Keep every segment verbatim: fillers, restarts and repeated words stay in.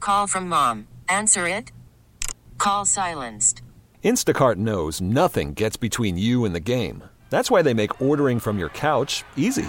Call from mom. Answer it. Call silenced. Instacart knows nothing gets between you and the game. That's why they make ordering from your couch easy.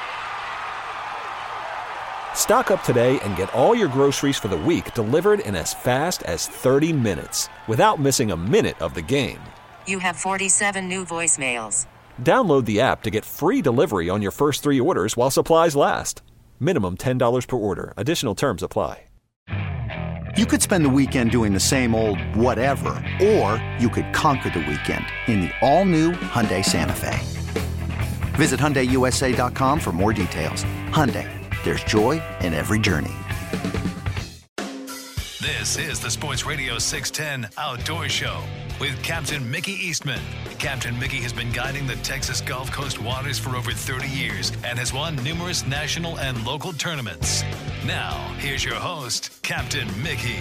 Stock up today and get all your groceries for the week delivered in as fast as thirty minutes without missing a minute of the game. You have forty-seven new voicemails. Download the app to get free delivery on your first three orders while supplies last. Minimum ten dollars per order. Additional terms apply. You could spend the weekend doing the same old whatever, or you could conquer the weekend in the all-new Hyundai Santa Fe. Visit Hyundai U S A dot com for more details. Hyundai, there's joy in every journey. This is the Sports Radio six ten Outdoor Show with Captain Mickey Eastman. Captain Mickey has been guiding the Texas Gulf Coast waters for over thirty years and has won numerous national and local tournaments. Now, here's your host, Captain Mickey.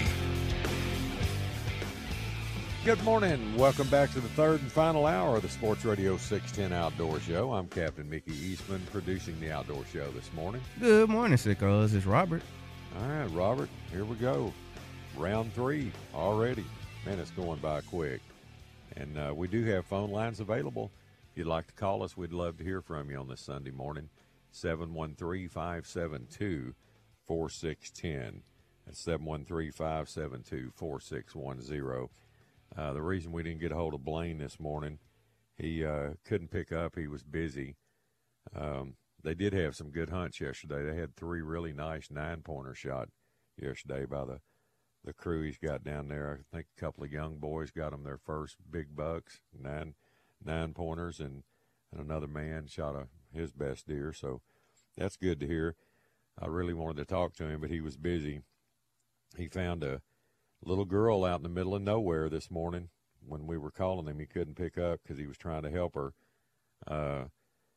Good morning. Welcome back to the third and final hour of the Sports Radio six ten Outdoor Show. I'm Captain Mickey Eastman, producing the Outdoor Show this morning. Good morning, Sickos. It's Robert. All right, Robert, here we go. Round three already. Man, it's going by quick. And uh, we do have phone lines available. If you'd like to call us, we'd love to hear from you on this Sunday morning. seven one three, five seven two, four six one zero. That's seven one three, five seven two, four six one zero. Uh, the reason we didn't get a hold of Blaine this morning, he uh, couldn't pick up. He was busy. Um, they did have some good hunts yesterday. They had three really nice nine-pointer shot yesterday by the the crew he's got down there. I think a couple of young boys got them their first big bucks, nine nine pointers, and, and another man shot a, his best deer. So that's good to hear. I really wanted to talk to him, but he was busy. He found a little girl out in the middle of nowhere this morning. When we were calling him, he couldn't pick up because he was trying to help her. Uh,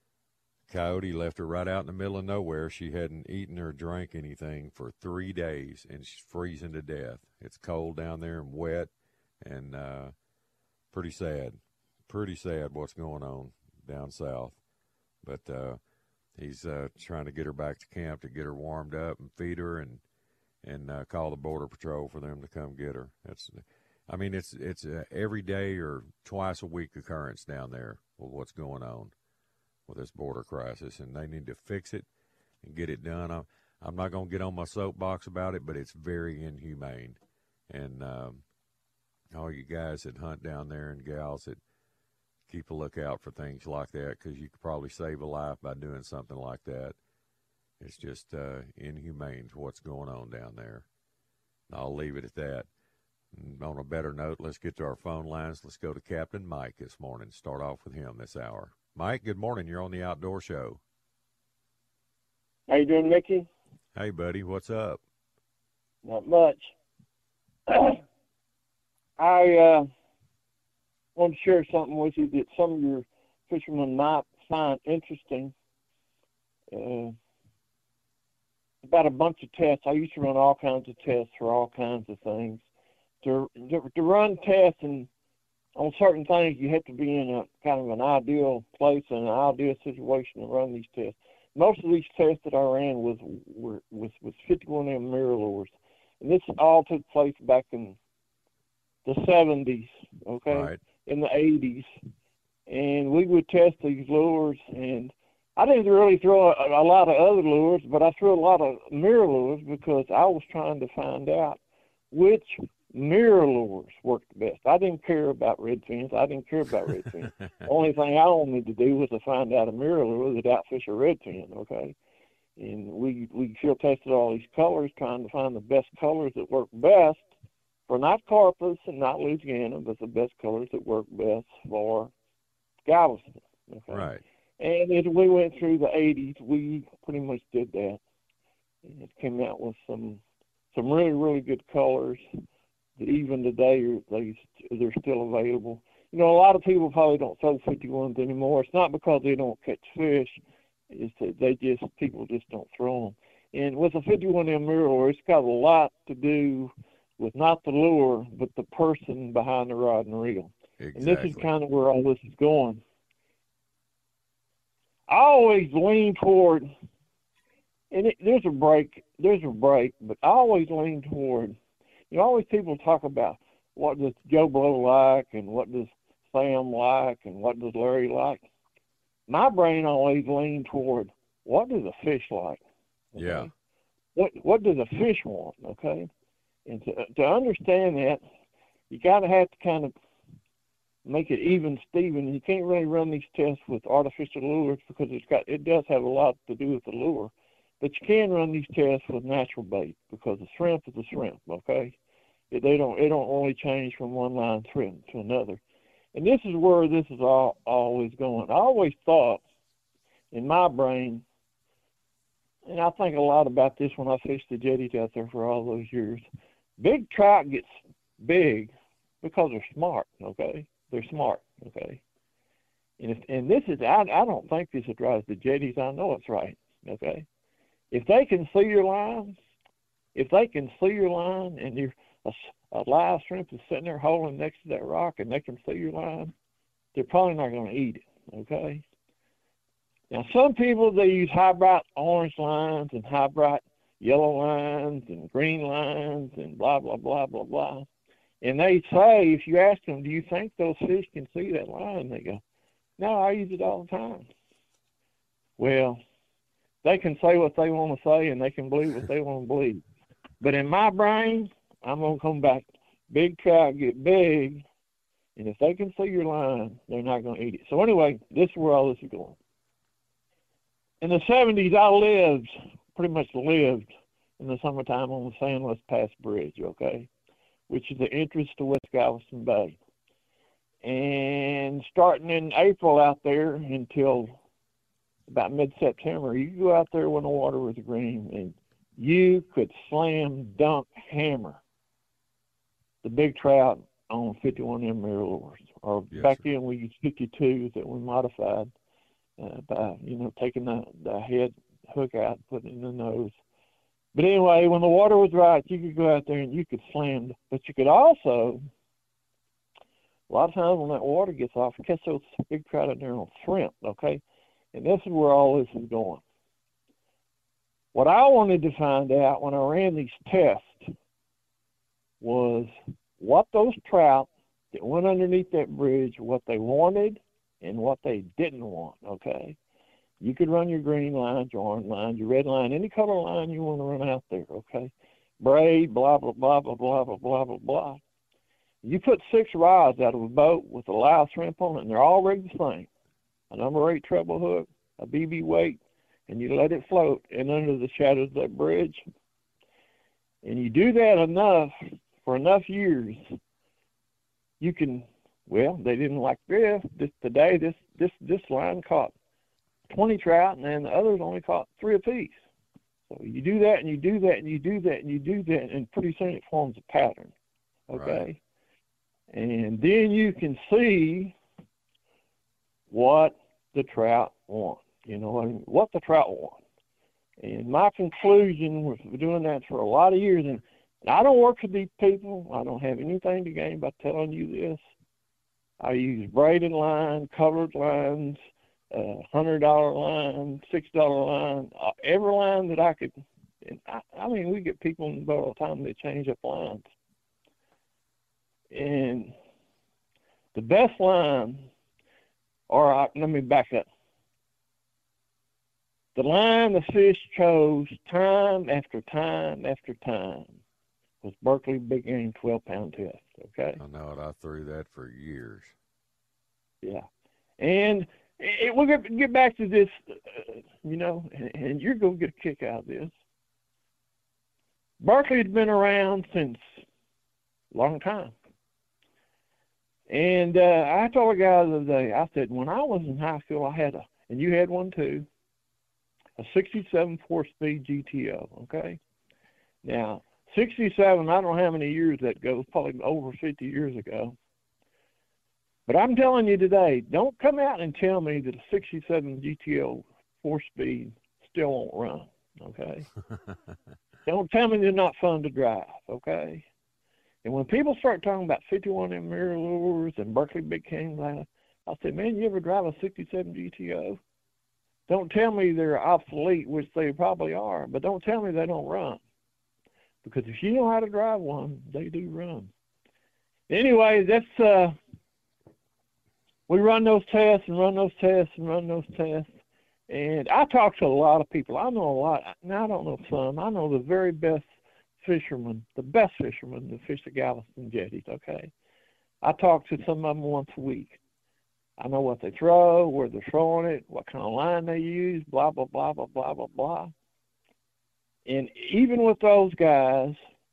Coyote left her right out in the middle of nowhere. She hadn't eaten or drank anything for three days, and she's freezing to death. It's cold down there and wet, and uh, pretty sad. Pretty sad what's going on down south. But uh, he's uh, trying to get her back to camp to get her warmed up and feed her and and uh, call the Border Patrol for them to come get her. That's, I mean, it's it's a every day or twice a week occurrence down there with what's going on with this border crisis, and they need to fix it and get it done. I'm, I'm not going to get on my soapbox about it, but it's very inhumane. And um, all you guys that hunt down there and gals that keep a lookout for things like that, because you could probably save a life by doing something like that. It's just uh, inhumane for what's going on down there. I'll leave it at that. And on a better note, let's get to our phone lines. Let's go to Captain Mike this morning. Start off with him this hour. Mike, good morning. You're on the Outdoor Show. How you doing, Mickey? Hey, buddy. What's up? Not much. I uh, want to share something with you that some of your fishermen might find interesting. Uh, about a bunch of tests. I used to run all kinds of tests for all kinds of things. To to, to run tests and on certain things, you have to be in a kind of an ideal place and an ideal situation to run these tests. Most of these tests that I ran was were was was fifty-one M mirror lures, and this all took place back in the seventies, okay, right. In the eighties, and we would test these lures, and I didn't really throw a, a lot of other lures, but I threw a lot of mirror lures because I was trying to find out which mirror lures worked the best. I didn't care about red fins. I didn't care about red fins. The only thing I wanted to do was to find out a mirror lure that outfish a red fin, okay? And we we field tested all these colors, trying to find the best colors that work best for not Corpus and not Louisiana, but the best colors that work best for Galveston, okay? Right. And as we went through the eighties, we pretty much did that. And it came out with some some really, really good colors that even today are, they, they're still available. You know, a lot of people probably don't throw fifty-ones anymore. It's not because they don't catch fish. It's that they just, people just don't throw them. And with a fifty-one M mirror lure, it's got a lot to do with not the lure, but the person behind the rod and reel. Exactly. And this is kind of where all this is going. I always lean toward, and it, there's a break, there's a break, but I always lean toward you know, always people talk about what does Joe Blow like and what does Sam like and what does Larry like. My brain always leaned toward what does a fish like? Okay? Yeah. What what does a fish want? Okay, and to to understand that, you got to have to kind of make it even, Steven. You can't really run these tests with artificial lures because it's got it does have a lot to do with the lure, but you can run these tests with natural bait because a shrimp is a shrimp. Okay, it, they don't it don't only change from one line shrimp to another, and this is where this is all always going. I always thought in my brain, and I think a lot about this when I fished the jetties out there for all those years. Big trout gets big because they're smart, okay? They're smart, okay? And if, and this is, I, I don't think this is right. The jetties, I know it's right, okay? If they can see your line, if they can see your line and you're, a, a live shrimp is sitting there holding next to that rock and they can see your line, they're probably not going to eat it, okay? Now, some people, they use high bright orange lines and high bright yellow lines and green lines and blah, blah, blah, blah, blah. And they say, if you ask them, do you think those fish can see that line? They go, no, I use it all the time. Well, they can say what they want to say and they can believe what they want to believe. But in my brain, I'm going to come back. Big trout get big, and if they can see your line, they're not going to eat it. So anyway, this is where all this is going. In the seventies, I lived, pretty much lived in the summertime on the Sandless Pass Bridge, okay, which is the entrance to West Galveston Bay. And starting in April out there until about mid-September, you could go out there when the water was green and you could slam dunk hammer the big trout on fifty-one M mirror lures. Or Yes, back sir. then we used fifty-twos that we modified uh, by, you know, taking the, the head hook out, putting it in the nose. But anyway, when the water was right, you could go out there and you could slam. But you could also, a lot of times when that water gets off, catch those big trout in there on shrimp, okay? And this is where all this is going. What I wanted to find out when I ran these tests was what those trout that went underneath that bridge, what they wanted and what they didn't want, okay? You could run your green lines, your orange lines, your red line, any color line you want to run out there, okay? Braid, blah, blah, blah, blah, blah, blah, blah, blah, blah. You put six rods out of a boat with a live shrimp on it, and they're all rigged the same. A number eight treble hook, a B B weight, and you let it float in under the shadows of that bridge. And you do that enough, for enough years, you can, well, they didn't like this. This today, this this this line caught twenty trout, and then the others only caught three apiece. So you do that, and you do that, and you do that, and you do that, and pretty soon it forms a pattern, okay? Right. And then you can see what the trout want, you know, what, I mean? what the trout want. And my conclusion was doing that for a lot of years, and I don't work for these people. I don't have anything to gain by telling you this. I use braided line, colored lines, uh, one hundred dollar line, six dollar line, uh, every line that I could. And I, I mean, we get people in the boat all the time that change up lines. And the best line, or I, let me back up. The line the fish chose time after time after time was Berkley Big Game twelve pound test, okay? I know it. I threw that for years. Yeah. And it, we'll get, get back to this, uh, you know, and, and you're going to get a kick out of this. Berkley had been around since a long time. And uh, I told a guy the other day, I said, when I was in high school, I had a, and you had one too, a sixty-seven four-speed G T O, okay? Now, sixty-seven, I don't know how many years that goes, probably over fifty years ago. But I'm telling you today, don't come out and tell me that a sixty-seven G T O four-speed still won't run, okay? Don't tell me they're not fun to drive, okay? And when people start talking about fifty-one M mirror lures and Berkley Big King, I say, man, you ever drive a sixty-seven G T O? Don't tell me they're obsolete, which they probably are, but don't tell me they don't run. because if you know how to drive one, they do run. Anyway, that's uh, we run those tests and run those tests and run those tests. And I talk to a lot of people. I know a lot. Now, I don't know some. I know the very best fishermen, the best fishermen that fish the Galveston jetties, okay? I talk to some of them once a week. I know what they throw, where they're throwing it, what kind of line they use, blah, blah, blah, blah, blah, blah, blah. And even with those guys,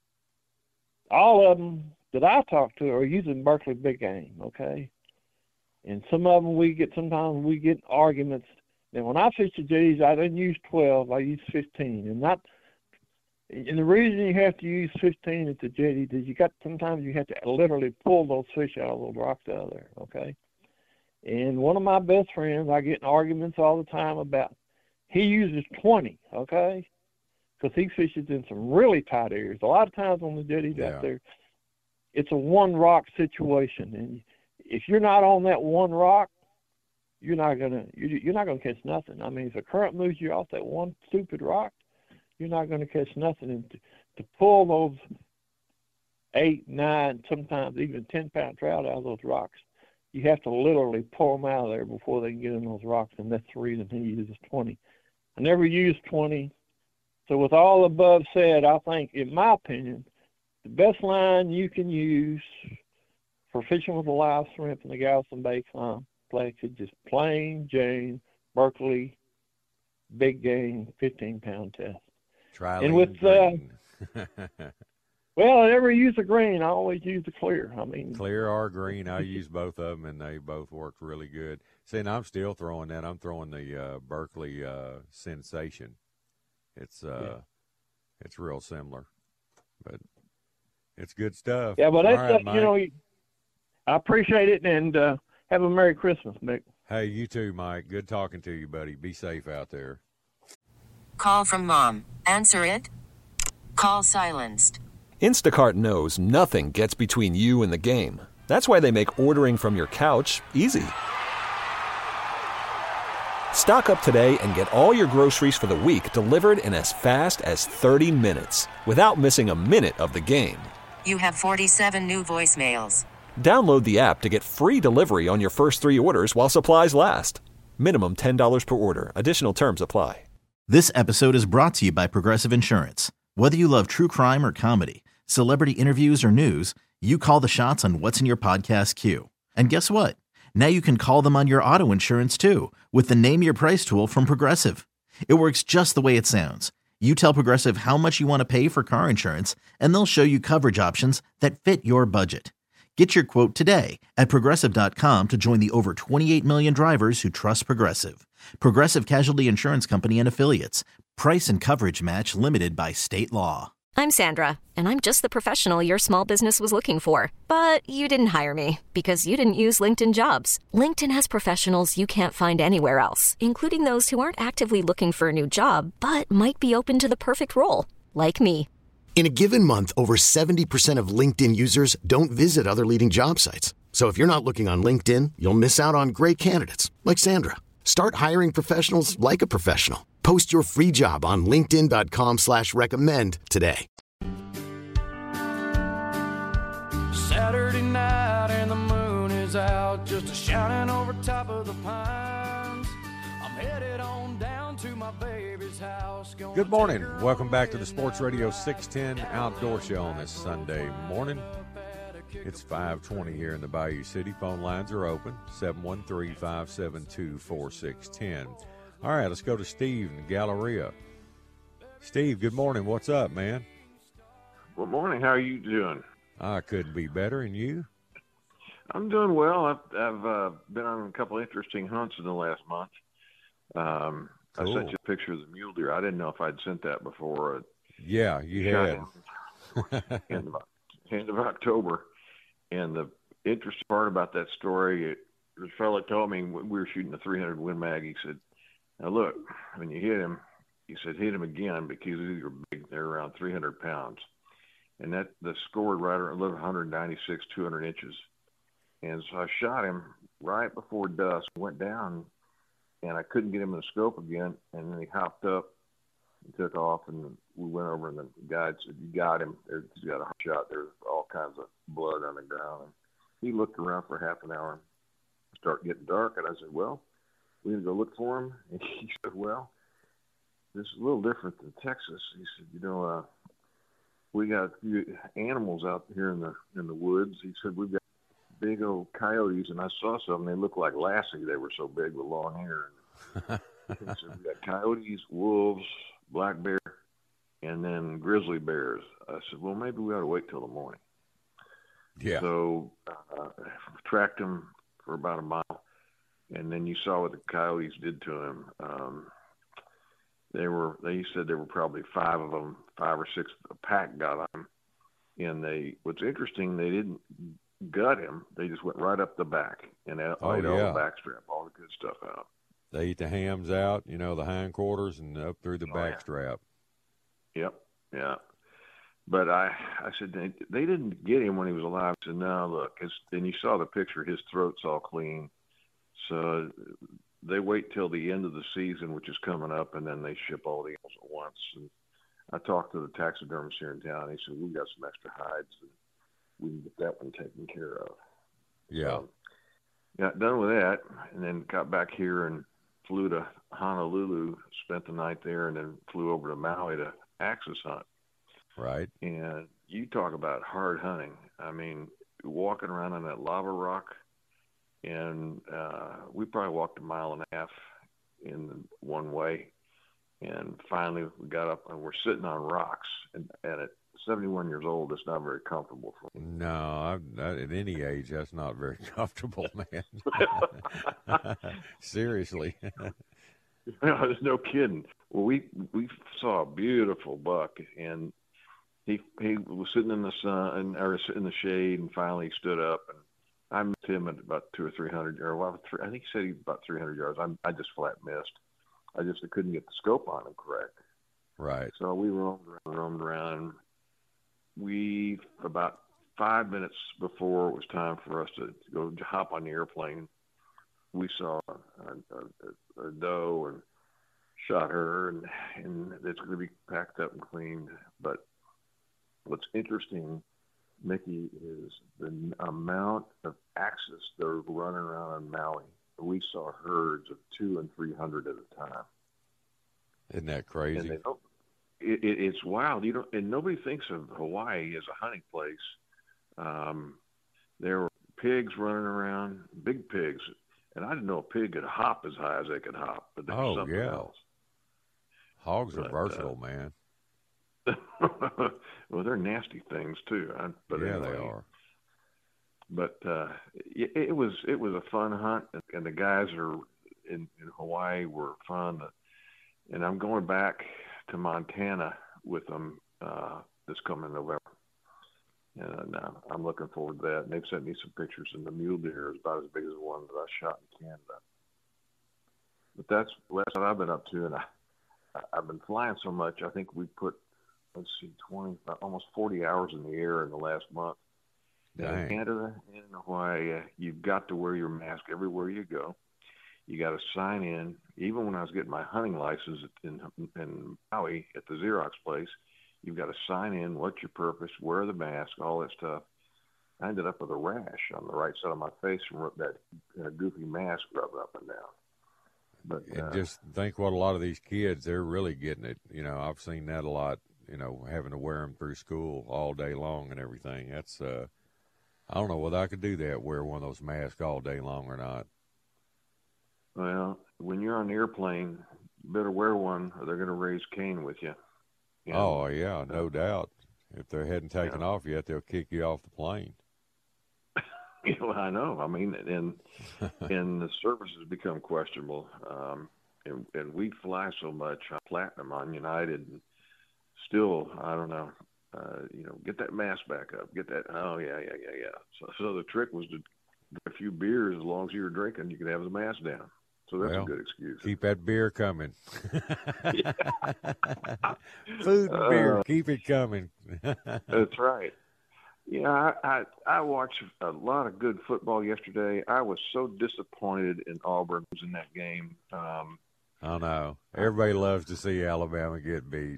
all of them that I talk to are using Berkley big game, okay? And some of them we get, sometimes we get arguments. Now, when I fish the jetties, I didn't use twelve, I used fifteen. And not, and the reason you have to use fifteen at the jetties is you got, sometimes you have to literally pull those fish out of those rocks out of there, okay? And one of my best friends, I get in arguments all the time about, he uses twenty, okay? Because he fishes in some really tight areas. A lot of times on the jetties yeah. out there, it's a one rock situation. And if you're not on that one rock, you're not gonna you're not gonna catch nothing. I mean, if the current moves you off that one stupid rock, you're not gonna catch nothing. And to, to pull those eight, nine, sometimes even ten pound trout out of those rocks, you have to literally pull them out of there before they can get in those rocks. And that's the reason he uses twenty. I never used twenty. So with all the above said, I think, in my opinion, the best line you can use for fishing with a live shrimp in the Galveston Bay complex is just plain Jane Berkley big game fifteen pound test. Trilene and with uh, well, I never use the green. I always use the clear. I mean, clear or green. I use both of them, and they both worked really good. See, and I'm still throwing that. I'm throwing the uh, Berkley uh, Sensation. It's uh, yeah. it's real similar, but it's good stuff. Yeah, but that's right, uh, you know, I appreciate it, and uh, have a Merry Christmas, Mick. Hey, you too, Mike. Good talking to you, buddy. Be safe out there. Call from mom. Answer it. Call silenced. Instacart knows nothing gets between you and the game. That's why they make ordering from your couch easy. Stock up today and get all your groceries for the week delivered in as fast as thirty minutes without missing a minute of the game. You have forty-seven new voicemails. Download the app to get free delivery on your first three orders while supplies last. Minimum ten dollars per order. Additional terms apply. This episode is brought to you by Progressive Insurance. Whether you love true crime or comedy, celebrity interviews or news, you call the shots on what's in your podcast queue. And guess what? Now you can call them on your auto insurance too with the Name Your Price tool from Progressive. It works just the way it sounds. You tell Progressive how much you want to pay for car insurance, and they'll show you coverage options that fit your budget. Get your quote today at Progressive dot com to join the over twenty-eight million drivers who trust Progressive. Progressive Casualty Insurance Company and Affiliates. Price and coverage match limited by state law. I'm Sandra, and I'm just the professional your small business was looking for. But you didn't hire me because you didn't use LinkedIn Jobs. LinkedIn has professionals you can't find anywhere else, including those who aren't actively looking for a new job, but might be open to the perfect role, like me. In a given month, over seventy percent of LinkedIn users don't visit other leading job sites. So if you're not looking on LinkedIn, you'll miss out on great candidates like Sandra. Start hiring professionals like a professional. Post your free job on linkedin dot com slash recommend today. Saturday night and the moon is out, just a shining over top of the pines. I'm headed on down to my baby's house. Good morning. Welcome back to the Sports Radio six ten Outdoor Show on this Sunday morning. It's five twenty here in the Bayou City. Phone lines are open, seven one three, five seven two, four six one zero. All right, let's go to Steve in Galleria. Steve, good morning. What's up, man? Good morning. How are you doing? I couldn't be better. And you? I'm doing well. I've, I've uh, been on a couple interesting hunts in the last month. Um, cool. I sent you a picture of the mule deer. I didn't know if I'd sent that before. Yeah, you had. End of, end of October. And the interesting part about that story, it, the fellow told me when we were shooting a three hundred Win Mag, he said, now look, when you hit him, he said, hit him again because these are big. They're around three hundred pounds. And that the scored right around one ninety-six, two hundred inches. And so I shot him right before dusk, went down, and I couldn't get him in the scope again. And then he hopped up He took off, and we went over, and the guide said, "You got him. He's got a shot. There's all kinds of blood on the ground." And he looked around for half an hour. It started getting dark, and I said, "Well, we're going to go look for him." And he said, "Well, this is a little different than Texas." He said, "You know, uh, we got a few animals out here in the in the woods." He said, "We've got big old coyotes, and I saw some. They looked like Lassie. They were so big with long hair." He said, "We got coyotes, wolves, black bear, and then grizzly bears." I said, "Well, maybe we ought to wait till the morning." Yeah. So uh, tracked him for about a mile, and then you saw what the coyotes did to him. Um, they were they said there were probably five of them, five or six. A pack got on him, and they. What's interesting, they didn't gut him. They just went right up the back and ate Oh, all yeah. the backstrap, all the good stuff out. They eat the hams out, you know, the hindquarters, and up through the Oh, yeah. back strap. Yep, yeah. But I, I said they, they didn't get him when he was alive. I said, "No, look." His, and you saw the picture. His throat's all clean. So they wait till the end of the season, which is coming up, and then they ship all the animals at once. And I talked to the taxidermist here in town. He said, "We've got some extra hides, and we can get that one taken care of." Yeah. So, got done with that, and then got back here and flew to Honolulu, spent the night there, and then flew over to Maui to axis hunt. Right. And you talk about hard hunting. I mean, walking around on that lava rock, and uh, we probably walked a mile and a half in one way, and finally we got up and we're sitting on rocks. And, and at seventy-one years old, it's not very comfortable for me. No, I, I, at any age, that's not very comfortable, man. Seriously. No, there's no kidding. Well, we we saw a beautiful buck, and he he was sitting in the sun or in the shade, and finally he stood up, and I missed him at about two or three hundred yards. Well, three, I think he said he was about three hundred yards. I I just flat missed. I just I couldn't get the scope on him correct. Right. So we roamed around, roamed around. We about five minutes before it was time for us to go hop on the airplane, we saw a, a, a doe and shot her, and, and it's going to be packed up and cleaned. But what's interesting, Mickey, is the amount of axis that are running around on Maui. We saw herds of two and three hundred at a time. Isn't that crazy? And they don't, it, it, it's wild. You don't, and nobody thinks of Hawaii as a hunting place. Um, there were pigs running around, big pigs. And I didn't know a pig could hop as high as they could hop, but there's Oh, something yeah. else. Hogs are But, versatile, uh, man. Well, they're nasty things too. I, but Yeah, anyway. they are. But uh, it, it was it was a fun hunt, and the guys are in, in Hawaii were fun. And I'm going back to Montana with them uh, this coming November. And uh, I'm looking forward to that. And they've sent me some pictures, and the mule deer is about as big as the one that I shot in Canada. But that's, that's what I've been up to, and I, I've been flying so much. I think we put, let's see, twenty, almost forty hours in the air in the last month. Dang. In Canada and in Hawaii, uh, you've got to wear your mask everywhere you go. You got to sign in. Even when I was getting my hunting license in, in Maui at the Xerox place, you've got to sign in, what's your purpose, wear the mask, all that stuff. I ended up with a rash on the right side of my face from that uh, goofy mask rubbing up and down. But And uh, just think what a lot of these kids, they're really getting it. You know, I've seen that a lot, you know, having to wear them through school all day long and everything. That's, uh, I don't know whether I could do that, wear one of those masks all day long or not. well, when you're on the airplane, you better wear one or they're going to raise Cain with you. And, Oh, yeah, no doubt. If they hadn't taken Yeah. off yet, they'll kick you off the plane. Well, I know. I mean, and and the service has become questionable. Um, and, and we fly so much on Platinum on United, and still, I don't know. Uh, you know, get that mask back up. Get that. Oh yeah, yeah, yeah, yeah. So, so the trick was to get a few beers. As long as you were drinking, you could have the mask down. So that's Well, a good excuse. Keep that beer coming. Food and beer, Uh, keep it coming. That's right. Yeah, I, I I watched a lot of good football yesterday. I was so disappointed in Auburn losing that game. Um, I know. Everybody loves to see Alabama get beat.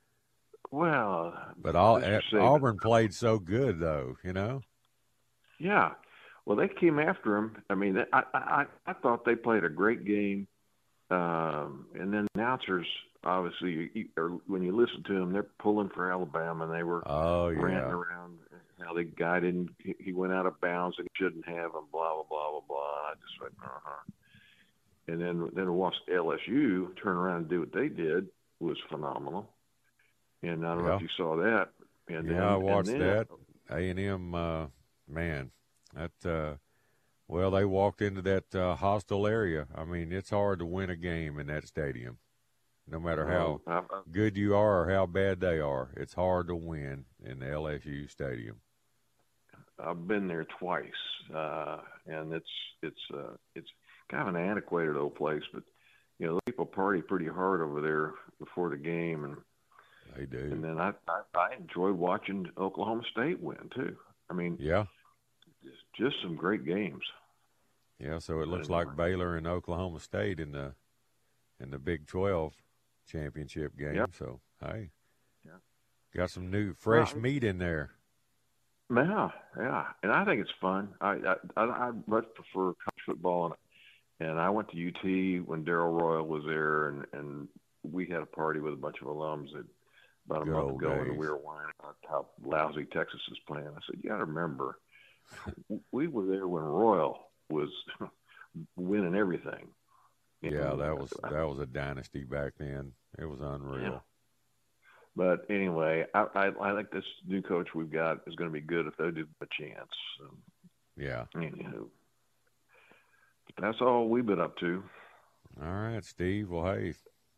Well, but all, Auburn played so good, though, you know? Yeah. Well, they came after him. I mean, I, I, I thought they played a great game. Um, and then announcers, obviously, you, or when you listen to them, they're pulling for Alabama, and they were oh, yeah. ranting around how the guy didn't, he went out of bounds and he shouldn't have, and blah, blah, blah, blah, blah. And I just went, uh-huh. And then, then watch L S U turn around and do what they did was phenomenal. And I don't yeah. know if you saw that. And yeah, then, I watched and then, that. A and M, uh, man, that uh, well, they walked into that uh, hostile area. I mean, it's hard to win a game in that stadium, no matter how I, I, good you are or how bad they are. It's hard to win in the L S U stadium. I've been there twice, uh, and it's it's uh, it's kind of an antiquated old place, but you know, people party pretty hard over there before the game, and they do. And then I, I, I enjoyed watching Oklahoma State win too. I mean, yeah, just, just some great games. Yeah, so it looks like Baylor and Oklahoma State in the in the Big twelve championship game. Yep. So hey, yeah. got some new fresh well, meat in there. Yeah, yeah, and I think it's fun. I I, I much prefer college football, and, and I went to U T when Darrell Royal was there, and, and we had a party with a bunch of alums that about a Good month ago, days. and we were whining about how lousy Texas is playing. I said, you got to remember, we were there when Royal was winning everything. Yeah, that was that was a dynasty back then. It was unreal. Yeah. But anyway, I, I I think this new coach we've got is going to be good if they do a chance. Um, yeah. Anywho, that's all we've been up to. All right, Steve. Well, hey,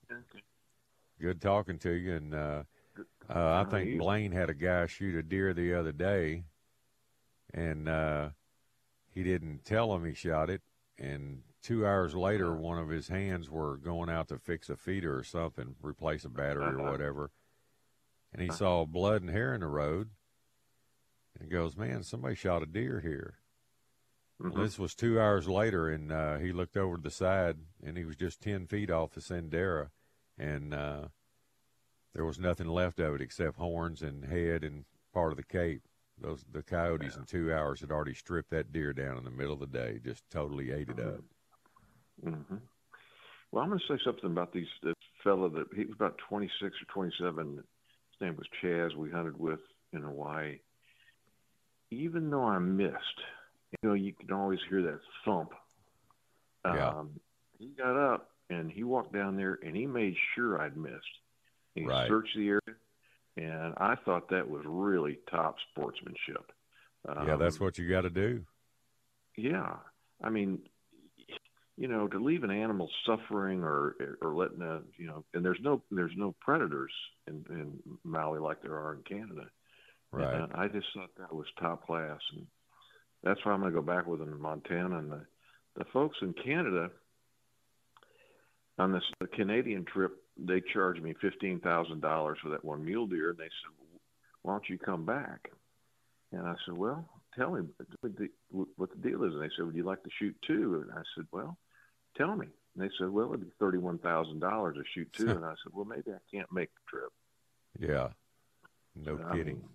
good talking to you. And uh, uh, I think Blaine had a guy shoot a deer the other day, and uh, he didn't tell him he shot it. And two hours later, one of his hands were going out to fix a feeder or something, replace a battery uh-huh. or whatever. And he saw blood and hair in the road. And he goes, man, somebody shot a deer here. Mm-hmm. Well, this was two hours later, and uh, he looked over to the side, and he was just ten feet off the Sendera. And uh, there was nothing left of it except horns and head and part of the cape. Those the coyotes yeah. in two hours had already stripped that deer down in the middle of the day, just totally ate it mm-hmm. up. Mm-hmm. Well, I'm going to say something about these this fella that he was about twenty-six or twenty-seven. His name was Chaz. We hunted with in Hawaii. Even though I missed, you know, you can always hear that thump. Yeah. Um, he got up and he walked down there and he made sure I'd missed. He right. searched the area, and I thought that was really top sportsmanship. Um, yeah, that's what you got to do. Yeah, I mean, you know, to leave an animal suffering or or letting a you know, and there's no there's no predators in, in Maui like there are in Canada. Right. And I just thought that was top class, and that's why I'm going to go back with them in Montana. And the, the folks in Canada on this the Canadian trip, they charged me fifteen thousand dollars for that one mule deer, and they said, "Why don't you come back?" And I said, "Well, tell me what the, what the deal is." And they said, "Would you like to shoot two?" And I said, "Well, tell me." And they said, "Well, it'd be thirty-one thousand dollars to shoot two." And I said, "Well, maybe I can't make the trip." Yeah, no I kidding. Mean,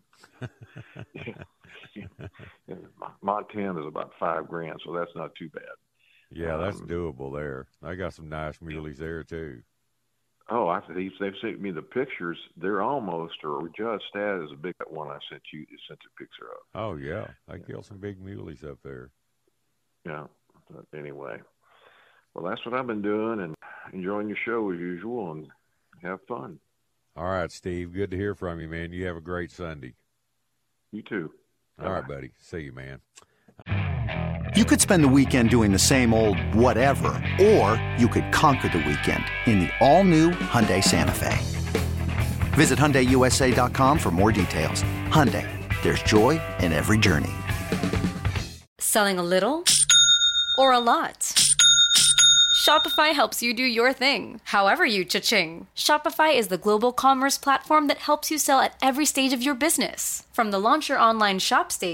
yeah. Montana is about five grand, so that's not too bad. Yeah, that's um, doable there. I got some nice muleys there too. Oh, I they've sent me the pictures. They're almost or just as big as one I sent you. Sent a picture of. Oh yeah, I killed some big muleys up there. Yeah. But anyway, well, that's what I've been doing and enjoying your show as usual, and have fun. All right, Steve. Good to hear from you, man. You have a great Sunday. You too. All right, buddy. See you, man. You could spend the weekend doing the same old whatever, or you could conquer the weekend in the all-new Hyundai Santa Fe. Visit Hyundai U S A dot com for more details. Hyundai, there's joy in every journey. Selling a little or a lot? Shopify helps you do your thing, however you cha-ching. Shopify is the global commerce platform that helps you sell at every stage of your business. From the launch your online shop stage,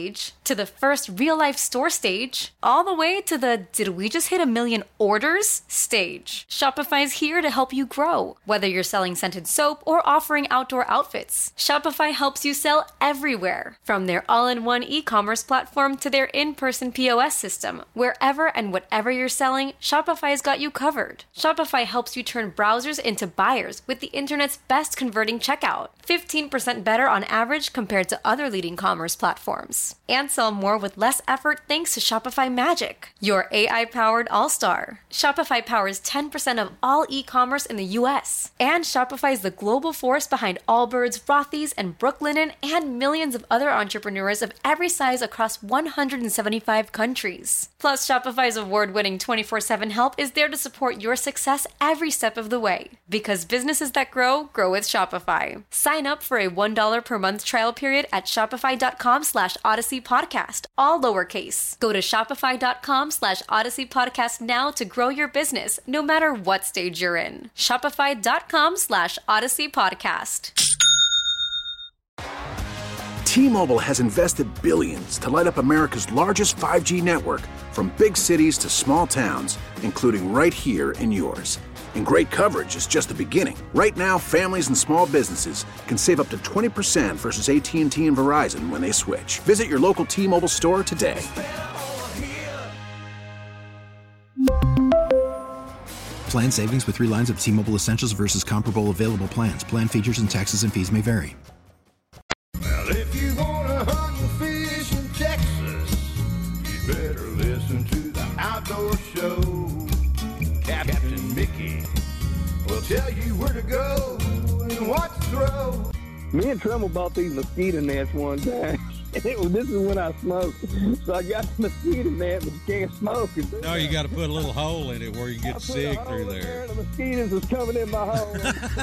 to the first real-life store stage, all the way to the did we just hit a million orders stage. Shopify is here to help you grow. Whether you're selling scented soap or offering outdoor outfits, Shopify helps you sell everywhere. From their all-in-one e-commerce platform to their in-person P O S system, wherever and whatever you're selling, Shopify's got you covered. Shopify helps you turn browsers into buyers with the internet's best converting checkout, fifteen percent better on average compared to other leading commerce platforms. And sell more with less effort thanks to Shopify Magic, your A I-powered all-star. Shopify powers ten percent of all e-commerce in the U S. And Shopify is the global force behind Allbirds, Rothy's, and Brooklinen, and millions of other entrepreneurs of every size across one hundred seventy-five countries. Plus, Shopify's award-winning twenty-four seven help is there to support your success every step of the way. Because businesses that grow, grow with Shopify. Sign up for a one dollar per month trial period at shopify.com slash Odyssey Podcast, all lowercase. Go to shopify.com slash Odyssey Podcast now to grow your business, no matter what stage you're in. Shopify.com slash Odyssey Podcast. T-Mobile has invested billions to light up America's largest five G network, from big cities to small towns, including right here in yours. And great coverage is just the beginning. Right now, families and small businesses can save up to twenty percent versus A T and T and Verizon when they switch. Visit your local T-Mobile store today. Plan savings with three lines of T-Mobile Essentials versus comparable available plans. Plan features and taxes and fees may vary. Well, if you want to hunt and fish in Texas, you better listen to the Outdoor Show. Captain Mickey will tell you where to go and what to throw. Me and Tremble bought these mosquito nets one time. And it was, this is when I smoked. So I got the mosquito net, but you can't smoke. No, you got to put a little hole in it where you get sick through there. there. The mosquitoes was coming in my hole.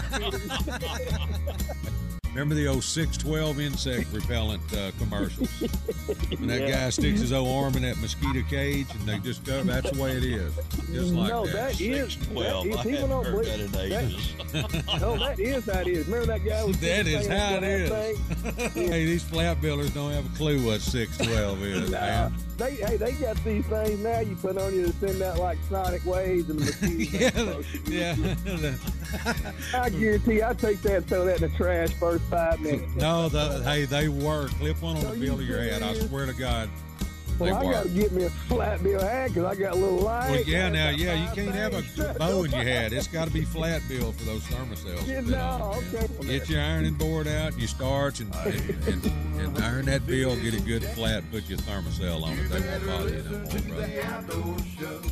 Remember the old six twelve insect repellent uh, commercials? When that Yeah. guy sticks his old arm in that mosquito cage and they just go, that's the way it is. Just like no, that. that is. twelve. That is I even hadn't on heard Ble- that in that- ages. No, that is how it is. Remember that guy was That is saying how it that is. thing? Hey, these flat billers don't have a clue what six twelve is, Nah, man. They, hey, they got these things now you put on you to send out like sonic waves and the mosquitoes. Yeah, yeah. I guarantee I take that and throw that in the trash first five minutes. No, the, hey, they work. Clip one on the bill of your head. I swear to God, they Well, I work. got to get me a flat bill hat because I got a little light. Well, yeah, I now, got yeah, you five can't have a things. bow in your hat. It's got to be flat bill for those thermocells. Yeah, to fit on no, it, man. okay. Get your ironing board out, your starch, and, and, and, and iron that bill. Get it good flat. Put your thermocell on it. They won't bother you no more, brother.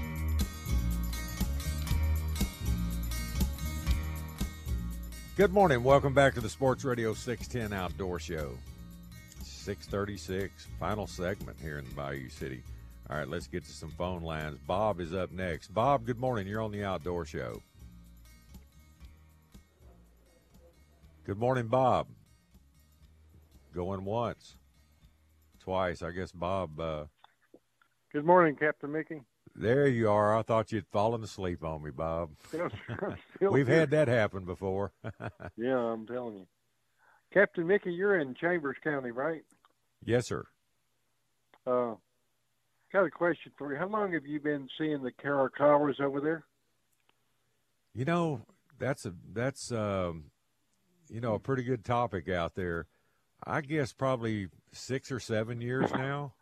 Good morning. Welcome back to the Sports Radio six ten Outdoor Show. six thirty-six, final segment here in Bayou City. All right, let's get to some phone lines. Bob is up next. Bob, good morning. You're on the Outdoor Show. Good morning, Bob. Going once, twice. I guess Bob. Uh, Good morning, Captain Mickey. there you are. I thought you'd fallen asleep on me, Bob. Still- still We've here. had that happen before. Yeah, I'm telling you. Captain Mickey, you're in Chambers County, right? Yes, sir. Uh, got a question for you. How long have you been seeing the caracaras over there? You know, that's a that's um, you know a pretty good topic out there. I guess probably six or seven years now.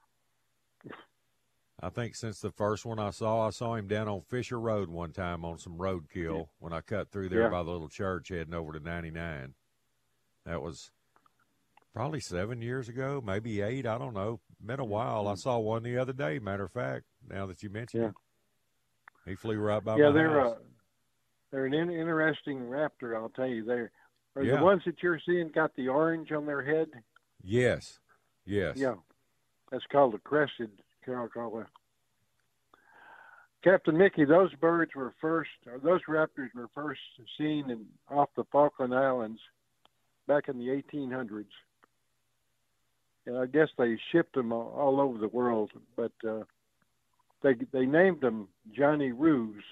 I think since the first one I saw, I saw him down on Fisher Road one time on some roadkill when I cut through there Yeah. by the little church heading over to ninety-nine. That was probably seven years ago, maybe eight. I don't know. Been a while. I saw one the other day, matter of fact, now that you mention it. He flew right by yeah, my they're house. uh, they're an in- interesting raptor. I'll tell you. They're are Yeah. the ones that you're seeing got the orange on their head. Yes. Yes. Yeah, that's called a crested caracara. Captain Mickey, those birds were first, or those raptors were first seen in, off the Falkland Islands back in the eighteen hundreds. And I guess they shipped them all, all over the world, but uh, they they named them Johnny Roos.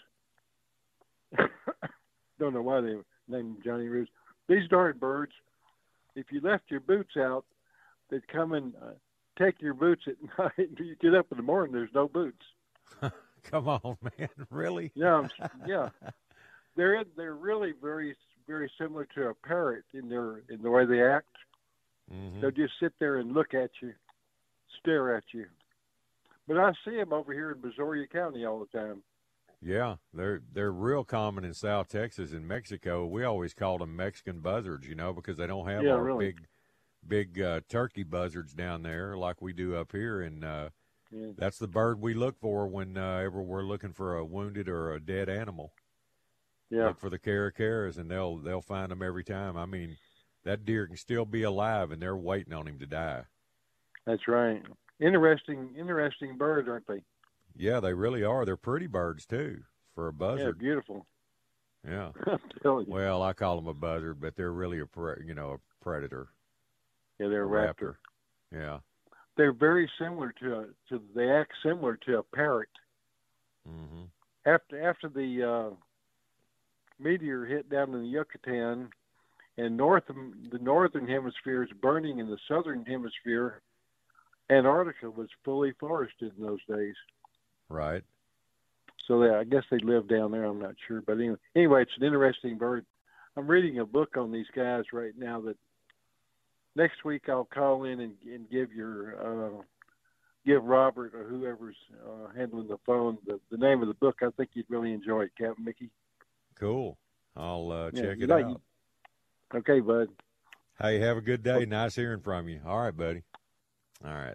Don't know why they named them Johnny Roos. These darn birds, if you left your boots out, they'd come and uh, take your boots at night. You get up in the morning, there's no boots. Come on, man. Really? Yeah, yeah. They're they're really very very similar to a parrot in their in the way they act. Mm-hmm. They'll just sit there and look at you, stare at you. But I see them over here in Missouri County all the time. Yeah, they're they're real common in South Texas and Mexico. We always called them Mexican buzzards, you know, because they don't have Yeah, our really. big big uh, turkey buzzards down there like we do up here. And uh, Yeah. that's the bird we look for whenever we're looking for a wounded or a dead animal. Yeah. Look for the caracaras, and they'll they'll find them every time. I mean, that deer can still be alive, and they're waiting on him to die. That's right. Interesting, interesting bird, aren't they? Yeah, they really are. They're pretty birds too for a Yeah, buzzard. beautiful. Yeah. I'm telling you. Well, I call them a buzzard, but they're really a pre- you know a predator. Yeah, they're a raptor. Yeah. They're very similar to a, to they act similar to a parrot. Mm-hmm. After after the uh, meteor hit down in the Yucatan, and north the northern hemisphere is burning, in the southern hemisphere, Antarctica was fully forested in those days. Right. So they, I guess they live down there. I'm not sure, but anyway, anyway, it's an interesting bird. I'm reading a book on these guys right now. That next week I'll call in and, and give your uh, give Robert or whoever's uh, handling the phone the, the name of the book. I think you'd really enjoy it, Captain Mickey. Cool. I'll uh, Yeah, check you it like- out. Okay, bud. Hey, have a good day. Nice hearing from you. All right, buddy. All right.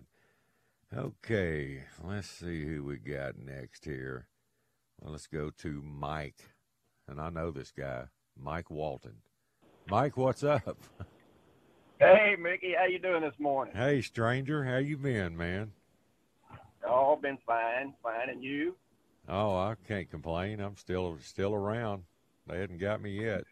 Okay, let's see who we got next here. Well, let's go to Mike. And I know this guy, Mike Walton. Mike, what's up? Hey, Mickey, how you doing this morning? Hey, stranger, how you been, man? Oh, been fine, fine, and you? Oh, I can't complain. I'm still still around. They hadn't got me yet.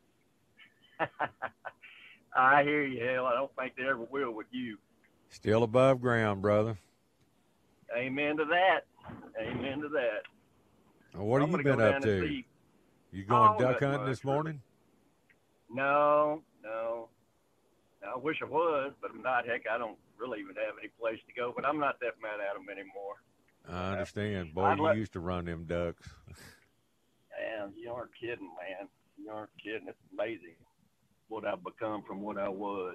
I hear you. Hell, I don't think they ever will with you. Still above ground, brother. Amen to that. Amen to that. Well, what I'm have you gonna been go up down and to? see- You going Oh, duck nothing hunting much, this morning? No, no. I wish I was, but I'm not. Heck, I don't really even have any place to go. But I'm not that mad at them anymore. I understand. Boy, I'd you let- used to run them ducks. And you aren't kidding, man. You aren't kidding. It's amazing what I've become from what I was.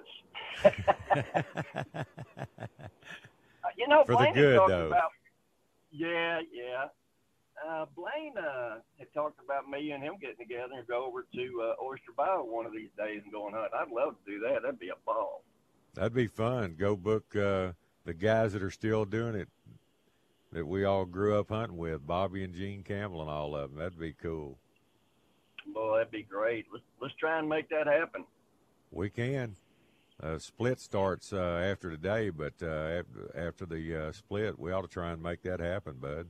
Uh, you know, For the Blaine had good, talked though. about. Yeah, yeah. Uh, Blaine uh, had talked about me and him getting together and go over to uh, Oyster Bayou one of these days and going hunting. I'd love to do that. That'd be a ball. That'd be fun. Go book uh, the guys that are still doing it that we all grew up hunting with, Bobby and Gene Campbell and all of them. That'd be cool. Boy, that'd be great. Let's let's try and make that happen. We can. Uh, split starts uh, after today, but uh, after, after the uh, split, we ought to try and make that happen, bud.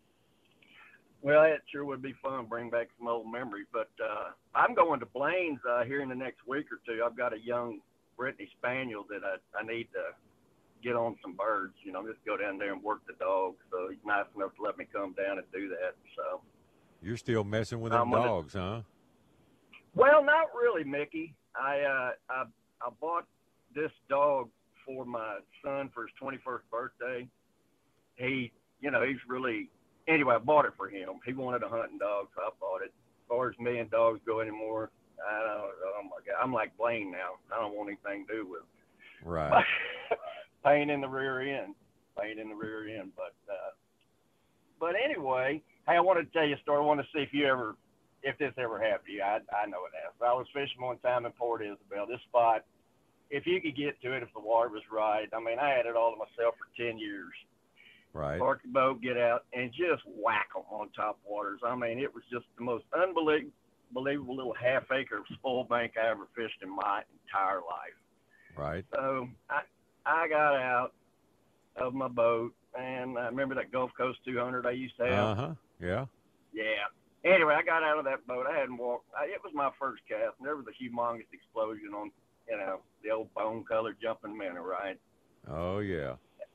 Well, it sure would be fun. Bring back some old memories. But uh, I'm going to Blaine's uh, here in the next week or two. I've got a young Brittany Spaniel that I, I need to get on some birds. You know, just go down there and work the dog. So he's nice enough to let me come down and do that. So. You're still messing with them I'm gonna- dogs, huh? Well, not really, Mickey. I uh, I I bought this dog for my son for his twenty-first birthday. He, you know, he's really anyway. I bought it for him. He wanted a hunting dog, so I bought it. As far as me and dogs go anymore, I don't. Oh my God, I'm like Blaine now. I don't want anything to do with Right. pain in the rear end, pain in the rear end. But uh, but anyway, hey, I want to tell you a story. I want to see if you ever. If this ever happened to you, I, I know it has. I was fishing one time in Port Isabel. This spot, if you could get to it, if the water was right, I mean, I had it all to myself for ten years. Right. Park the boat, get out, and just whack them on top waters. I mean, it was just the most unbelievable believable little half-acre spoil bank I ever fished in my entire life. Right. So I, I got out of my boat, and I remember that Gulf Coast two hundred I used to have. Uh-huh. Yeah. Yeah. Anyway, I got out of that boat. I hadn't walked. I, it was my first cast, and there was a humongous explosion on, you know, the old bone-colored jumping minnow, right? Oh, yeah.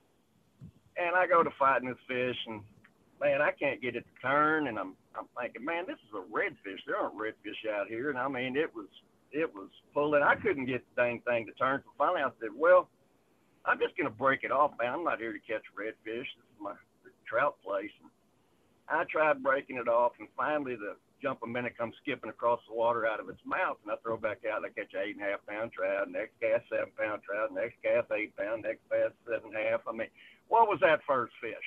And I go to fighting this fish, and, man, I can't get it to turn, and I'm I'm thinking, man, this is a redfish. There aren't redfish out here. And, I mean, it was it was pulling. I couldn't get the dang thing to turn. So finally I said, well, I'm just going to break it off, man. I'm not here to catch redfish. This is my trout place. And I tried breaking it off, and finally the jumping minnow comes skipping across the water out of its mouth, and I throw back out, and I catch an eight and a half pound trout, next cast seven pound trout, next cast eight pound, next cast seven and a half. I mean, what was that first fish?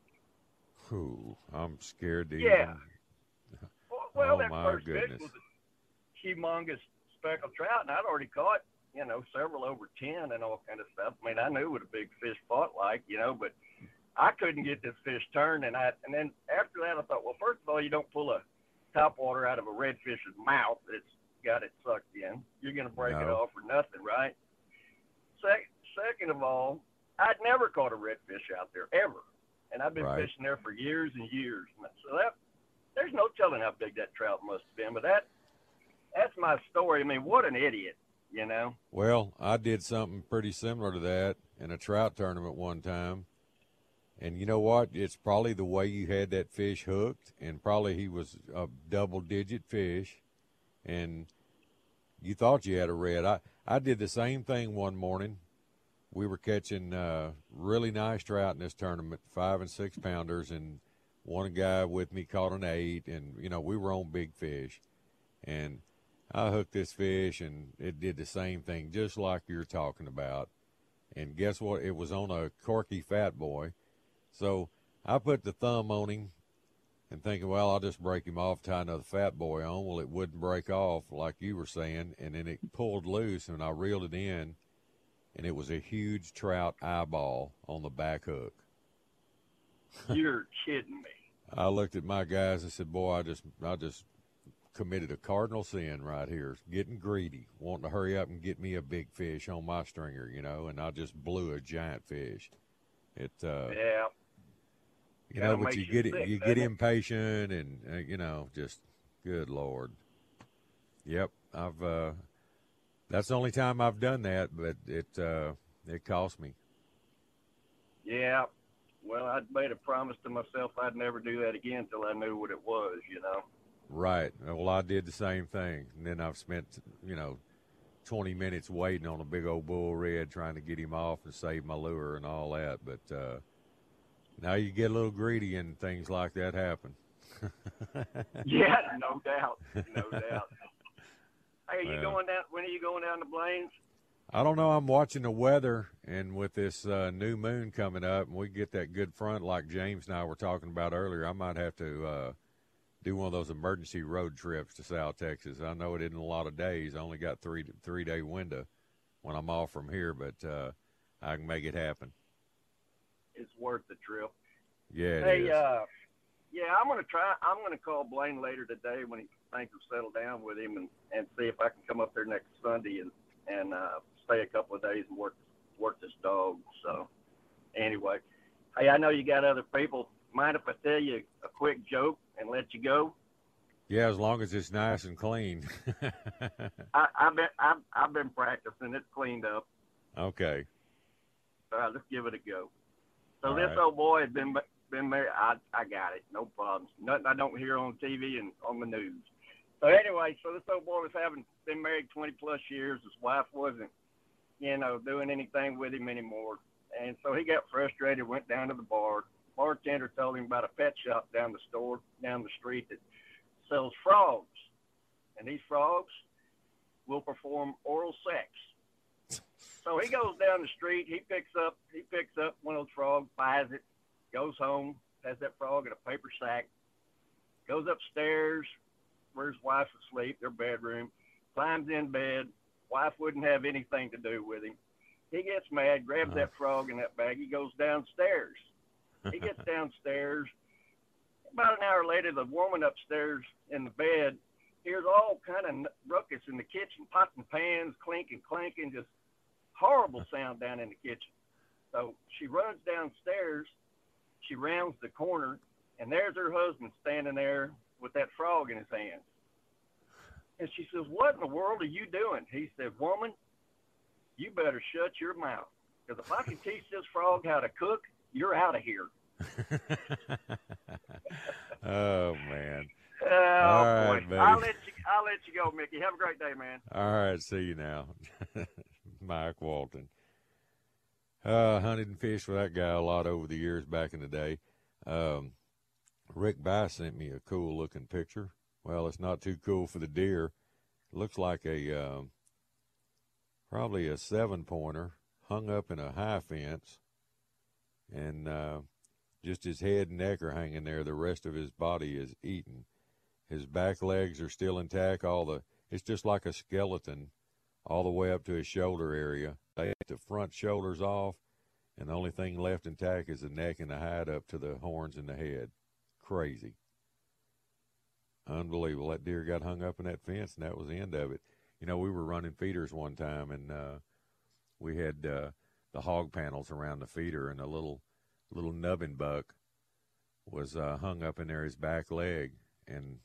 Ooh, I'm scared to Yeah. even. Well, oh, that my first goodness. fish was a humongous speckled trout, and I'd already caught, you know, several over ten and all kind of stuff. I mean, I knew what a big fish fought like, you know, but I couldn't get this fish turned. And I, and then after that, I thought, well, first of all, you don't pull a topwater out of a redfish's mouth that it's got it sucked in. You're going to break No. it off or nothing, right? Sec- second of all, I'd never caught a redfish out there, ever. And I've been Right. fishing there for years and years. So that, there's no telling how big that trout must have been. But that, that's my story. I mean, what an idiot, you know? Well, I did something pretty similar to that in a trout tournament one time. And you know what? It's probably the way you had that fish hooked, and probably he was a double-digit fish, and you thought you had a red. I, I did the same thing one morning. We were catching uh, really nice trout in this tournament, five- and six-pounders, and one guy with me caught an eight, and, you know, we were on big fish. And I hooked this fish, and it did the same thing, just like you're talking about. And guess what? It was on a Corky Fat Boy. So I put the thumb on him and thinking, well, I'll just break him off, tie another Fat Boy on. Well, it wouldn't break off like you were saying, and then it pulled loose, and I reeled it in, and it was a huge trout eyeball on the back hook. You're kidding me. I looked at my guys and said, boy, I just I just committed a cardinal sin right here, getting greedy, wanting to hurry up and get me a big fish on my stringer, you know, and I just blew a giant fish. It, uh, Yeah. You know, Kinda but you makes get you it, sick, you get doesn't it? impatient, and uh, you know, just good Lord. Yep, I've. Uh, that's the only time I've done that, but it uh, it cost me. Yeah. Well, I'd made a promise to myself I'd never do that again until I knew what it was, you know. Right. Well, I did the same thing, and then I've spent, you know, twenty minutes waiting on a big old bull red trying to get him off and save my lure and all that. But uh, now you get a little greedy and things like that happen. Yeah, no doubt, no doubt. Hey, are you Well. going down? When are you going down to Blaine's? I don't know. I'm watching the weather, and with this uh, new moon coming up, and we get that good front like James and I were talking about earlier, I might have to uh, do one of those emergency road trips to South Texas. I know it isn't a lot of days. I only got three three day window when I'm off from here, but uh, I can make it happen. It's worth the trip. Yeah, it Hey, is. uh, yeah, I'm gonna try. I'm gonna call Blaine later today when he thinks will settle down with him, and, and see if I can come up there next Sunday and and uh, stay a couple of days and work work this dog. So anyway, hey, I know you got other people. Mind if I tell you a quick joke and let you go? Yeah, as long as it's nice and clean. I, I've been I've, I've been practicing. It's cleaned up. Okay. All right, let's give it a go. So All this right. old boy has been been married. I I got it, no problems. Nothing I don't hear on T V and on the news. So anyway, so this old boy was having been married twenty plus years. His wife wasn't, you know, doing anything with him anymore, and so he got frustrated. Went down to the bar. Bartender told him about a pet shop down the store down the street that sells frogs, and these frogs will perform oral sex. So he goes down the street. He picks up he picks up one of those frogs, buys it, goes home, has that frog in a paper sack, goes upstairs where his wife's asleep, their bedroom, climbs in bed. Wife wouldn't have anything to do with him. He gets mad, grabs that frog in that bag. He goes downstairs. He gets downstairs. About an hour later, the woman upstairs in the bed hears all kind of ruckus in the kitchen, pots and pans, clinking, clanking, just horrible sound down in the kitchen. So she runs downstairs. She rounds the corner, and there's her husband standing there with that frog in his hands. And she says, "What in the world are you doing?" He said, "Woman, you better shut your mouth, because if I can teach this frog how to cook, you're out of here." Oh, man. Oh, All boy. right, buddy. I'll let you I'll let you go, Mickey. Have a great day, man. All right, see you now. Mike Walton. Uh, hunted and fished with that guy a lot over the years back in the day. Um, Rick Bass sent me a cool-looking picture. Well, it's not too cool for the deer. It looks like a uh, probably a seven-pointer hung up in a high fence, and uh, just his head and neck are hanging there. The rest of his body is eaten. His back legs are still intact. All the it's just like a skeleton all the way up to his shoulder area. They ate the front shoulders off, and the only thing left intact is the neck and the hide up to the horns and the head. Crazy. Unbelievable. That deer got hung up in that fence, and that was the end of it. You know, we were running feeders one time, and uh, we had uh, the hog panels around the feeder, and a little little nubbin buck was uh, hung up in there, his back leg, and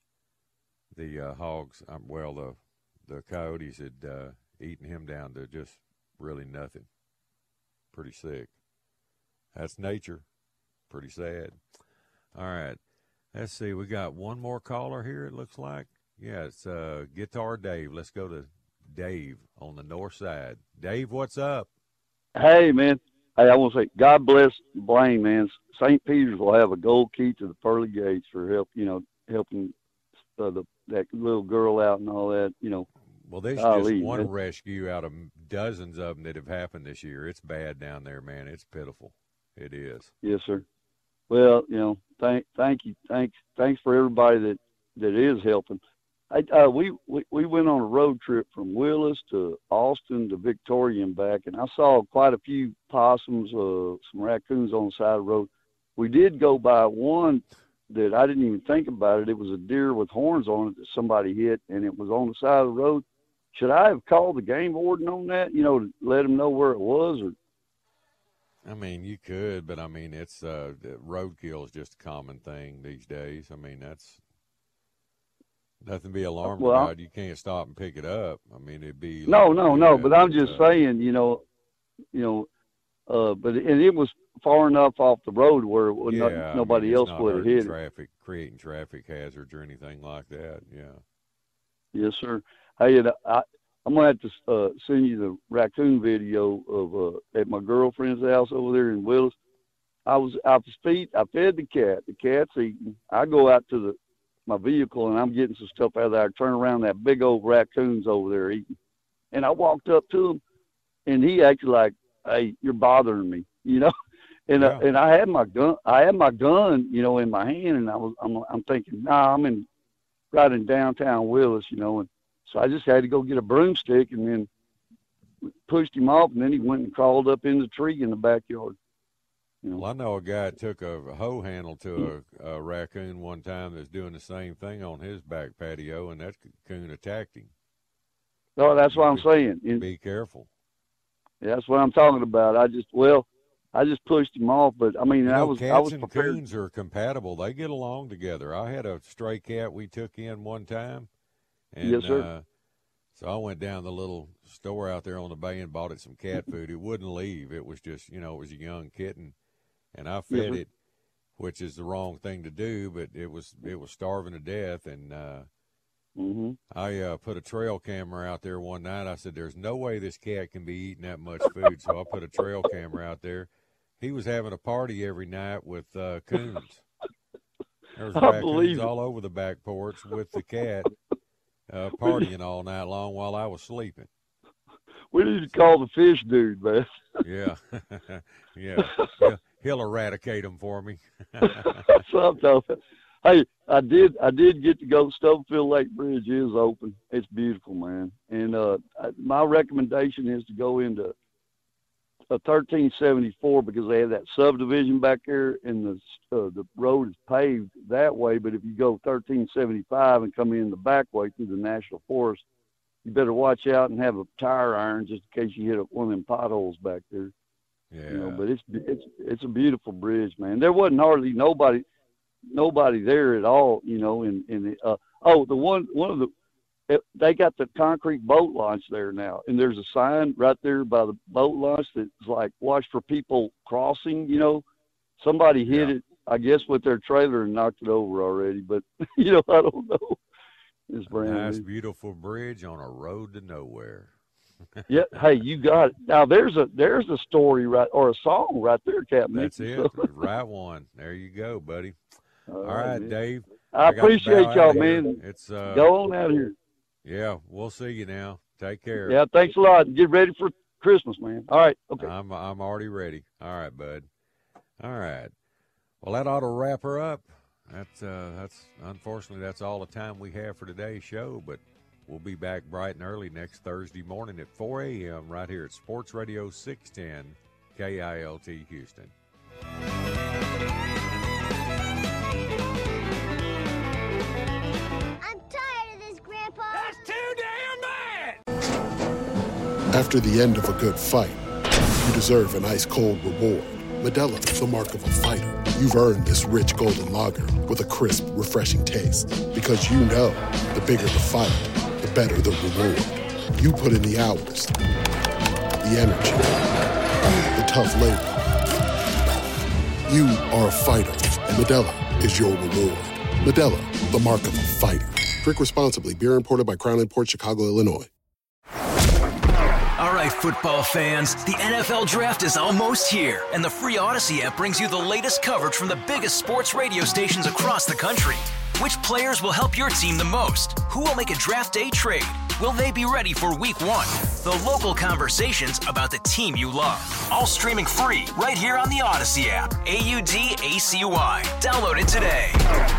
the uh, hogs, um, well, the the coyotes had uh, eaten him down to just really nothing. Pretty sick. That's nature. Pretty sad. All right. Let's see. We got one more caller here, it looks like. Yeah, it's uh, Guitar Dave. Let's go to Dave on the north side. Dave, what's up? Hey, man. Hey, I want to say, God bless Blaine, man. Saint Peter's will have a gold key to the pearly gates for help, you know, helping uh, the that little girl out and all that, you know. Well, there's golly, just one man. rescue out of dozens of them that have happened this year. It's bad down there, man. It's pitiful. It is. Yes, sir. Well, you know, thank, thank you, thanks, thanks for everybody that, that is helping. I, uh, we, we we went on a road trip from Willis to Austin to Victoria and back, and I saw quite a few possums, uh, some raccoons on the side of the road. We did go by one that I didn't even think about it. It was a deer with horns on it that somebody hit, and it was on the side of the road. Should I have called the game warden on that, you know, to let them know where it was? Or I mean, you could, but I mean, it's uh, roadkill is just a common thing these days. I mean, that's nothing to be alarmed well, about. You can't stop and pick it up. I mean, it'd be no, like, no, yeah, no. But I'm just uh, saying, you know, you know, uh, but and it was far enough off the road where it would yeah, not, nobody I mean, else not would have hurting hit it. traffic, creating traffic hazards or anything like that. Yeah. Yes, sir. Hey, and I, I'm gonna have to uh, send you the raccoon video of uh, at my girlfriend's house over there in Willis. I was out to feed. I fed the cat. The cat's eating. I go out to the my vehicle and I'm getting some stuff out of there. I turn around, that big old raccoon's over there eating. And I walked up to him, and he acted like, "Hey, you're bothering me," you know. And Yeah. uh, and I had my gun. I had my gun, you know, in my hand, and I was I'm I'm thinking, nah, I'm in right in downtown Willis, you know, and so I just had to go get a broomstick and then pushed him off, and then he went and crawled up in the tree in the backyard. You know? Well, I know a guy that took a hoe handle to a, a raccoon one time that's doing the same thing on his back patio, and that coon attacked him. No, that's what I'm saying. And Be careful. that's what I'm talking about. I just well, I just pushed him off, but I mean, You I know, was cats I was and prepared. coons are compatible. They get along together. I had a stray cat we took in one time, and Yes, sir. Uh, so I went down the little store out there on the bay and bought it some cat food. It wouldn't leave. It was just, you know, it was a young kitten, and I fed sir. it, which is the wrong thing to do, but it was it was starving to death, and uh, hmm I uh, put a trail camera out there one night. I said, "There's no way this cat can be eating that much food," so I put a trail camera out there. He was having a party every night with uh, coons. There was I raccoons believe it. all over the back porch with the cat uh, partying all night long while I was sleeping. We need to call the fish dude, man. Yeah, yeah. He'll, he'll eradicate them for me. That's what I'm talking about. Hey, I did I did get to go. Stubblefield Lake Bridge is open. It's beautiful, man. And uh, I- my recommendation is to go into a thirteen seventy-four because they have that subdivision back there, and the uh, the road is paved that way. But if you go thirteen seventy-five and come in the back way through the National Forest, you better watch out and have a tire iron just in case you hit one of them potholes back there. Yeah. You know, but it's it's it's a beautiful bridge, man. There wasn't hardly nobody nobody there at all, you know. In in the uh, oh the one one of the it, they got the concrete boat launch there now, and there's a sign right there by the boat launch that's like watch for people crossing. You know, somebody hit Yeah. it, I guess, with their trailer and knocked it over already. But you know, I don't know. It's brand Nice, new. beautiful bridge on a road to nowhere. Yeah. Hey, you got it. Now there's a there's a story right or a song right there, Captain. That's Mickey. it. Right one. There you go, buddy. All right, man. Dave. I, I appreciate y'all, man. It's uh, go on out here. Yeah, we'll see you now. Take care. Yeah, thanks a lot. Get ready for Christmas, man. All right. Okay. I'm I'm already ready. All right, bud. All right. Well, that ought to wrap her up. That's uh, that's unfortunately that's all the time we have for today's show, but we'll be back bright and early next Thursday morning at four a.m. right here at Sports Radio six ten K I L T Houston. I'm tired of this, Grandpa. That's too damn bad. After the end of a good fight, you deserve an ice-cold reward. Modelo is the mark of a fighter. You've earned this rich golden lager with a crisp, refreshing taste. Because you know, the bigger the fight, the better the reward. You put in the hours, the energy, the tough labor. You are a fighter, and Modelo is your reward. Modelo, the mark of a fighter. Drink responsibly. Beer imported by Crown Imports, Chicago, Illinois. All right, football fans, the N F L Draft is almost here, and the free Odyssey app brings you the latest coverage from the biggest sports radio stations across the country. Which players will help your team the most? Who will make a draft day trade? Will they be ready for week one? The local conversations about the team you love. All streaming free right here on the Odyssey app. A U D A C Y. Download it today.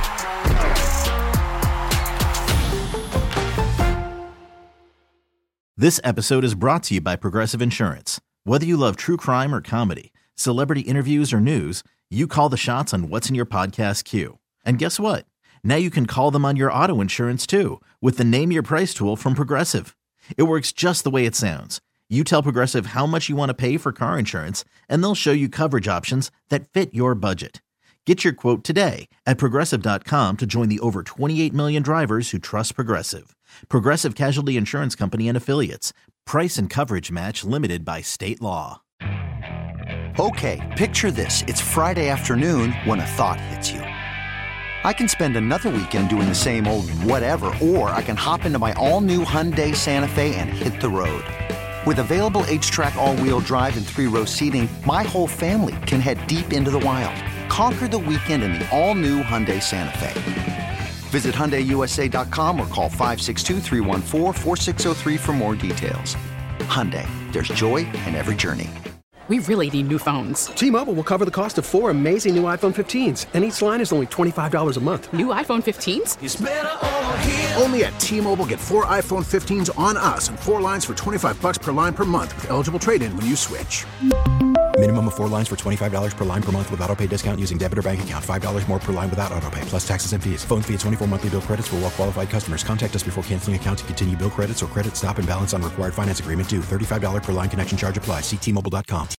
This episode is brought to you by Progressive Insurance. Whether you love true crime or comedy, celebrity interviews or news, you call the shots on what's in your podcast queue. And guess what? Now you can call them on your auto insurance too with the Name Your Price tool from Progressive. It works just the way it sounds. You tell Progressive how much you want to pay for car insurance, and they'll show you coverage options that fit your budget. Get your quote today at Progressive dot com to join the over twenty-eight million drivers who trust Progressive. Progressive Casualty Insurance Company and Affiliates. Price and coverage match limited by state law. Okay, picture this. It's Friday afternoon when a thought hits you. I can spend another weekend doing the same old whatever, or I can hop into my all-new Hyundai Santa Fe and hit the road. With available H-Track all-wheel drive and three-row seating, my whole family can head deep into the wild. Conquer the weekend in the all-new Hyundai Santa Fe. Visit Hyundai U S A dot com or call five six two, three one four, four six zero three for more details. Hyundai, there's joy in every journey. We really need new phones. T-Mobile will cover the cost of four amazing new iPhone fifteens, and each line is only twenty-five dollars a month. New iPhone fifteens? It's better over here. Only at T-Mobile, get four iPhone fifteens on us and four lines for twenty-five dollars per line per month with eligible trade-in when you switch. Minimum of four lines for twenty-five dollars per line per month with autopay discount using debit or bank account. five dollars more per line without autopay, plus taxes and fees. Phone fee at twenty-four monthly bill credits for well-qualified customers. Contact us before canceling account to continue bill credits or credit stop and balance on required finance agreement due. thirty-five dollars per line connection charge applies. See T Mobile dot com.